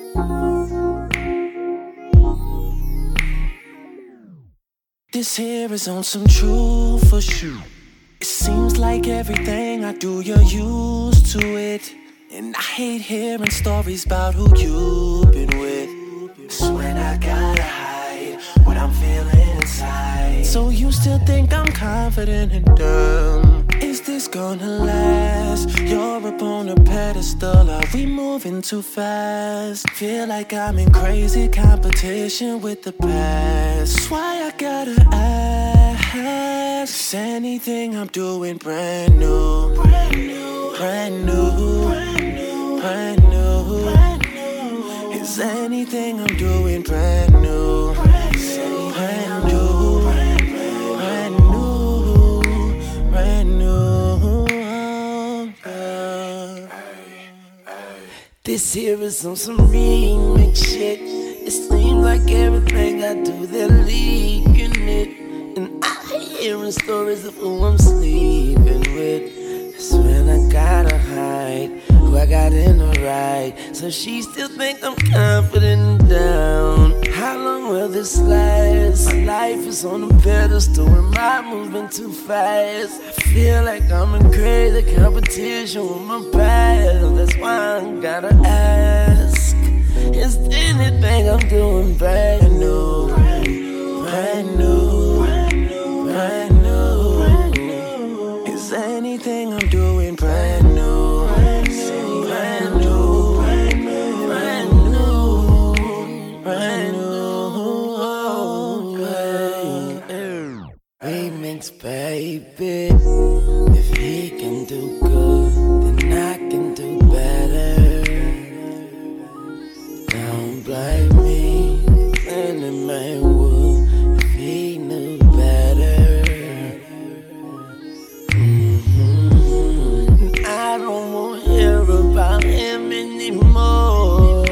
This here is on some truth for sure. It seems like everything I do, you're used to it. And I hate hearing stories about who you've been with. It's when I gotta hide what I'm feeling inside. So you still think I'm confident and dumb? Is this gonna last? You're up on a pedestal, are we moving too fast? Feel like I'm in crazy competition with the past. That's why I gotta ask, is anything I'm doing brand new? Brand new, brand new, brand new, brand new, brand new. Is anything I'm doing brand new? Brand new, brand new, brand new, brand new. This here is on some remix shit. It seems like everything I do, they're leaking it. And I hearing stories of who I'm sleeping with. That's when I gotta hide who I got in the right. So she still think I'm confident and down. How long will this last? My life is on a pedestal and my moving too fast. I feel like I'm in crazy competition with my past. That's why I gotta ask, is anything I'm doing brand new? Brand new, brand new. Is anything I'm doing brand new? Brand new, brand new, brand new, brand new. Remix, baby. If he can do good, then I can do better. Don't blame me, any man would if he knew better. I don't want to hear about him anymore.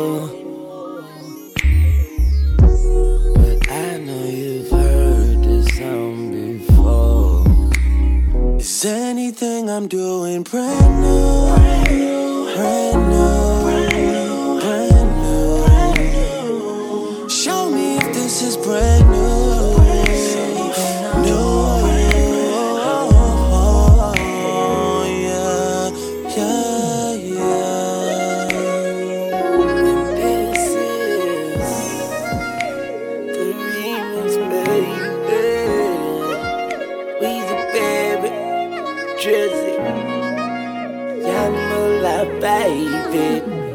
But I know you've heard this song before. Is anything I'm doing brand new? Brand new, brand new. Show me if this is brand new. Drizzy, Young Moolah, baby.